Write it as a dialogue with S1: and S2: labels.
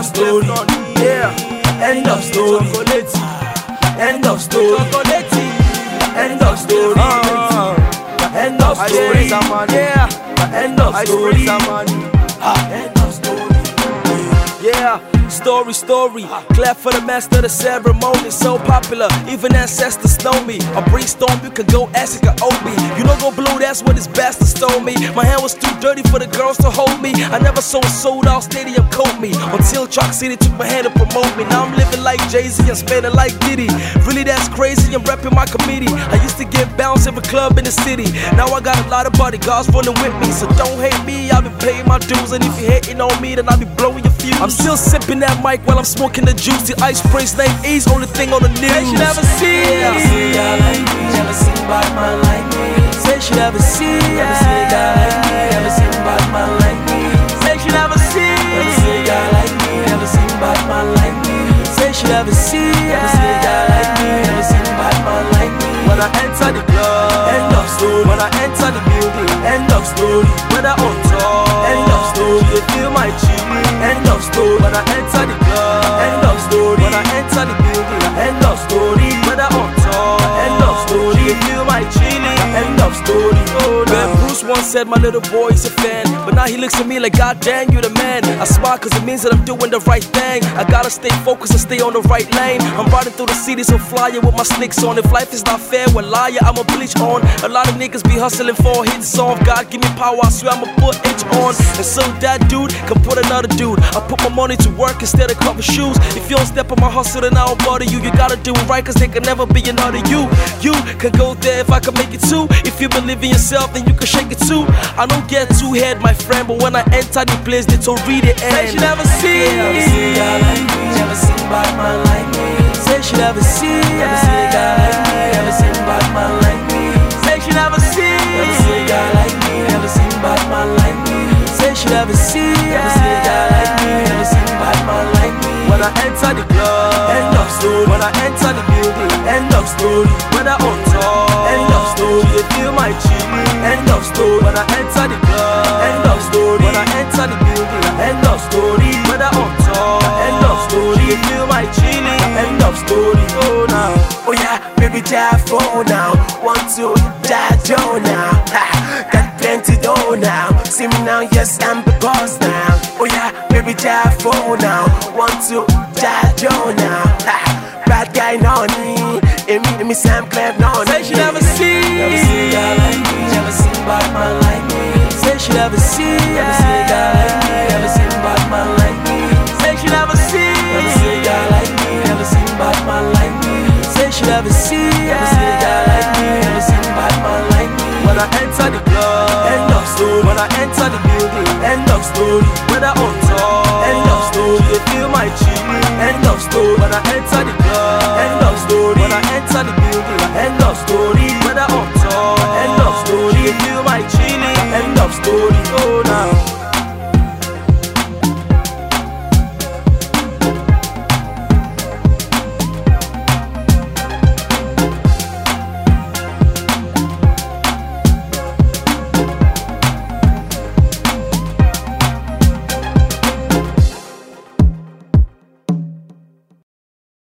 S1: of story. Yeah. End of story. End of story. End of story. End of story. Yeah. End of story. End of story. Yeah. Story. Clap for the master of the ceremony. So popular, even ancestors know me. I brainstorm, you can go ask Obi. You know go blue, that's what this bastard stole me. My hand was too dirty for the girls to hold me. I never saw a sold out stadium coat me. Until Chalk City took my hand to promote me. Now I'm living like Jay-Z and spending like Diddy. Really that's crazy, I'm repping my committee. I used to get bounced every club in the city. Now I got a lot of bodyguards rolling with me. So don't hate me, I'll be paying my dues. And if you hating on me, then I'll be blowing your fuse. I'm still sipping that mic while I'm smoking the juice. The Ice Prince name E's only thing on the news. Say she never see a guy like me, never seen bad man like me. Say she never see a guy like me, never seen bad man like me. Say she never see a guy like me, never seen bad man like me. Say she never see a guy like me, never seen bad man like me. When I enter the club, end of story. When I enter the building, end of story. When I on top, end of story. They feel my chili, end of story. When I enter the club, end of story. When I enter the building, end of story. When I on top, end of story. They feel my chili, end of story. Oh, no. Bruce once said my little boy is a fan, but now he looks at me like God dang, you the man. I smile cause it means that I'm doing the right thing. I gotta stay focused and stay on the right lane. I'm riding through the city so flyer with my slicks on. If life is not fair, well liar, I'ma bleach on. A lot of niggas be hustling for a hit song. God give me power, I swear I'ma put it on. And so that dude can put another dude. I put my money to work instead of cover shoes. If you don't step on my hustle, then I don't bother you. You gotta do it right cause there can never be another you. You can go there if I can make it too. If you believe in yourself, then you can shake it too. I don't get too head, my friend, but when I enter the place, they don't read it. Say she never see a guy like me, never seen bad man like me. Say she never see a guy like me, never seen bad man like me. Say she never see a guy like me, never seen bad man like me. Say she never see a guy like me, never seen bad man like me. When I enter the club, end of story. When I enter the building, end of story. When I on top, end of story. They feel my chili, end of story. When I enter the club, end of story. When I enter the building, end of story. When I on top, end of story. They feel my chili, end of story. Oh now, oh yeah, baby die for now. 1, 2, die Joe now. Ha, got plenty dough now. See me now, yes I'm the boss now. Oh yeah, baby die for now. 1, 2, die Joe now. Ha, bad guy no me. Me Sam Clap no me. Say she never see a guy like me, never seen bad man like me. Say she never see a guy like me, never seen bad man like me. Say she never see a guy like me, never seen bad man like me. Say she never see a guy like me, never seen bad man like me. When I enter the club, end of story. When I enter the building, end of story. When I on top, end of story. They feel my chili, end of story. When I enter the club, end of story. When I enter the building, end of story. When I on top, end of story. They feel my chili, end of story. Oh,